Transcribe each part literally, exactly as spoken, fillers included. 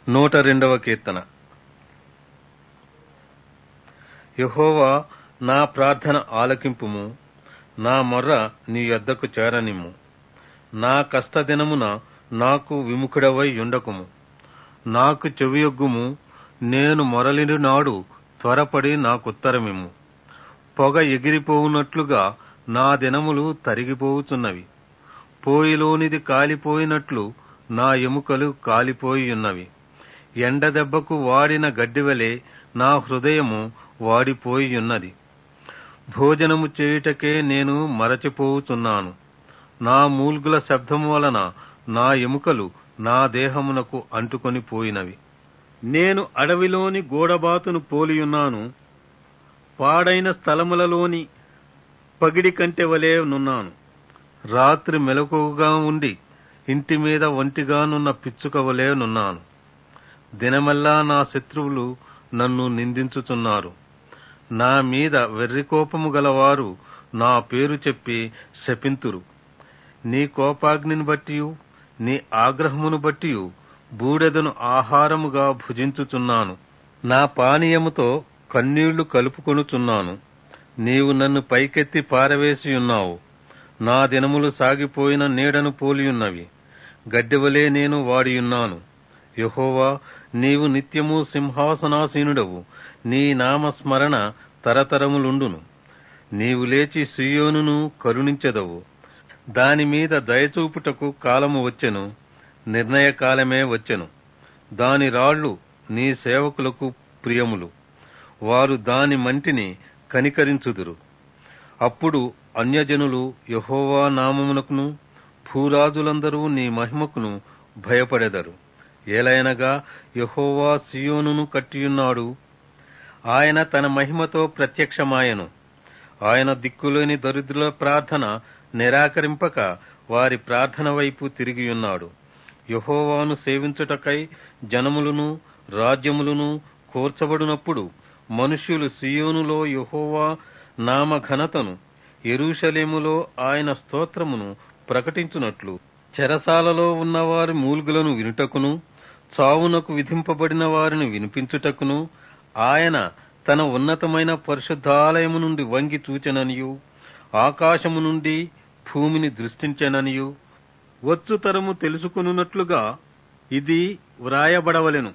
నూట రెండవ కీర్తన. యెహోవా, నా ప్రార్థన ఆలకింపుము, నా మొర్ర నీ యొద్దకు చేరనిమ్ము. నా కష్టదినమున నాకు విముఖుడవై యుండకుము. నాకు చెవియొగ్గుము, నేను మొరలిడు నాడు త్వరపడి నాకుత్తరమిమ్ము. పొగ ఎగిరిపోవునట్లుగా నా దినములు తరిగిపోవుచున్నవి. పోయిలోనిది కాలిపోయినట్లు నా ఎముకలు కాలిపోయియున్నవి. ఎండదెబ్బకు వాడిన గడ్డివలె నా హృదయము వాడిపోయియున్నది. భోజనము చేయుటకే నేను మరచిపోవుచున్నాను. నా మూల్గుల శబ్దము వలన నా ఎముకలు నా దేహమునకు అంటుకొని పోయినవి. నేను అడవిలోని గూడబాతును పోలియున్నాను. పాడైన స్థలములలోని పగిడి కంటె వలె నున్నాను. రాత్రి మెలకువగా ఉండి ఇంటి మీద ఒంటిగానున్న పిచ్చుక వలె నున్నాను. దినమెల్లా నా శత్రువులు నన్ను నిందించుచున్నారు. నా మీద వెర్రికోపము గలవారు నా పేరు చెప్పి శపింతురు. నీ కోపాగ్నిని బట్టియు నీ ఆగ్రహమును బట్టియు బూడెదను ఆహారముగా భుజించుచున్నాను. నా పానీయముతో కన్నీళ్లు కలుపుకొనుచున్నాను. నీవు నన్ను పైకెత్తి పారవేసియున్నావు. నా దినములు సాగిపోయిన నీడను పోలియున్నవి. గడ్డివలే నేను వాడియున్నాను. యెహోవా, నీవు నిత్యము సింహాసనాసీనుడవు. నీ నామస్మరణ తరతరములుండును. నీవు లేచి సీయోనును కరుణించెదవు. దానిమీద దయచూపుటకు కాలము వచ్చెను, నిర్ణయకాలమే వచ్చెను. దాని రాళ్లు నీ సేవకులకు ప్రియములు. వారు దాని మంటిని కనికరించుదురు. అప్పుడు అన్యజనులు యెహోవా నామమునకును భూరాజులందరూ నీ మహిమకును భయపడెదరు. ఏలయనగా యెహోవా సీయోనును కట్టియున్నాడు. ఆయన తన మహిమతో ప్రత్యక్షమాయెను. ఆయన దిక్కులేని దరిద్రుల ప్రార్థన నిరాకరింపక వారి ప్రార్థన వైపు తిరిగియున్నాడు. యెహోవాను సేవించుటకై జనములను రాజ్యములను కూర్చబడినప్పుడు మనుష్యులు సీయోనులో యెహోవా నామ ఘనతను, యెరూషలేములో ఆయన స్తోత్రమును ప్రకటించునట్లు చెరసాలలో ఉన్నవారి మూల్గులను వినుటకును, చావునకు విధింపబడిన వారిని వినిపించుటకును ఆయన తన ఉన్నతమైన పరిశుద్ధాలయము నుండి వంగి చూచెననియు, ఆకాశము నుండి భూమిని దృష్టించెననియు వచ్చుతరము తెలుసుకొనున్నట్లుగా ఇది వ్రాయబడవలెను.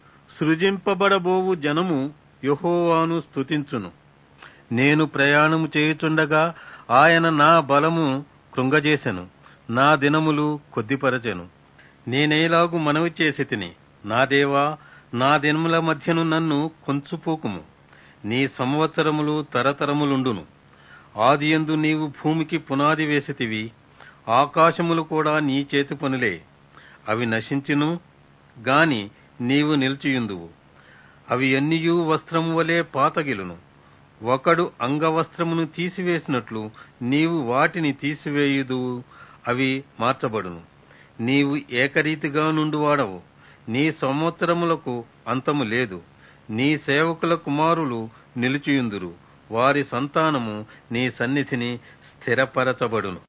సృజింపబడబోవు జనము యెహోవాను స్తుతించును. నేను ప్రయాణము చేయుచుండగా ఆయన నా బలము కృంగజేసెను, నా దినములు కొద్దిపరచెను. నేనేలాగు మనవి చేసి తిని, నా దేవా, నా దినముల మధ్యను నన్ను కొంచుపోకుము. నీ సంవత్సరములు తరతరములుండును. ఆదియందు నీవు భూమికి పునాది వేసితివి. ఆకాశములు కూడా నీ చేతి పనులే. అవి నశించును గాని నీవు నిలిచియుందువు. అవి ఎన్నియూ వస్త్రము వలె పాతగిలును. ఒకడు అంగవస్త్రమును తీసివేసినట్లు నీవు వాటిని తీసివేయుదువు. అవి మార్చబడును. నీవు ఏకరీతిగా నుండువాడవు. నీ సంవత్సరములకు అంతము లేదు. నీ సేవకుల కుమారులు నిలిచియుందురు. వారి సంతానము నీ సన్నిధిని స్థిరపరచబడును.